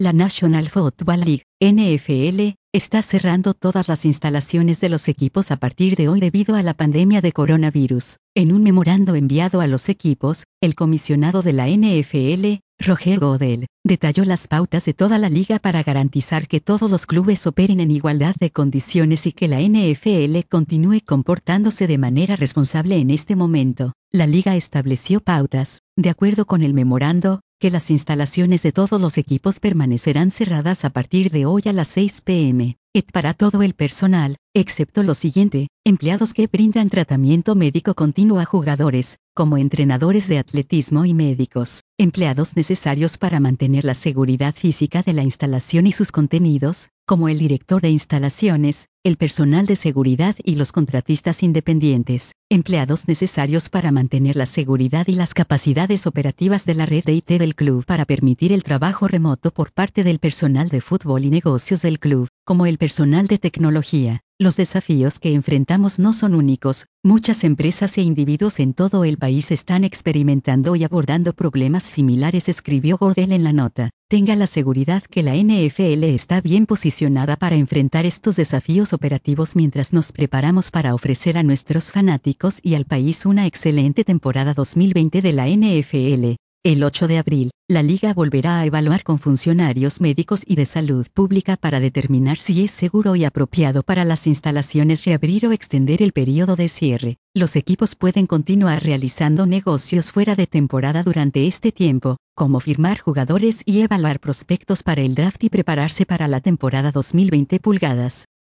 La National Football League, NFL, está cerrando todas las instalaciones de los equipos a partir de hoy debido a la pandemia de coronavirus. En un memorando enviado a los equipos, el comisionado de la NFL, Roger Goodell, detalló las pautas de toda la liga para garantizar que todos los clubes operen en igualdad de condiciones y que la NFL continúe comportándose de manera responsable en este momento. La liga estableció pautas, de acuerdo con el memorando, que las instalaciones de todos los equipos permanecerán cerradas a partir de hoy a las 6 p.m. para todo el personal, excepto lo siguiente: empleados que brindan tratamiento médico continuo a jugadores, como entrenadores de atletismo y médicos, empleados necesarios para mantener la seguridad física de la instalación y sus contenidos, como el director de instalaciones, el personal de seguridad y los contratistas independientes, empleados necesarios para mantener la seguridad y las capacidades operativas de la red de IT del club para permitir el trabajo remoto por parte del personal de fútbol y negocios del club, como el personal de tecnología. Los desafíos que enfrentamos no son únicos, muchas empresas e individuos en todo el país están experimentando y abordando problemas similares, escribió Goodell en la nota. Tenga la seguridad que la NFL está bien posicionada para enfrentar estos desafíos operativos mientras nos preparamos para ofrecer a nuestros fanáticos y al país una excelente temporada 2020 de la NFL. El 8 de abril, la liga volverá a evaluar con funcionarios médicos y de salud pública para determinar si es seguro y apropiado para las instalaciones reabrir o extender el periodo de cierre. Los equipos pueden continuar realizando negocios fuera de temporada durante este tiempo, como firmar jugadores y evaluar prospectos para el draft y prepararse para la temporada 2020 pulgadas.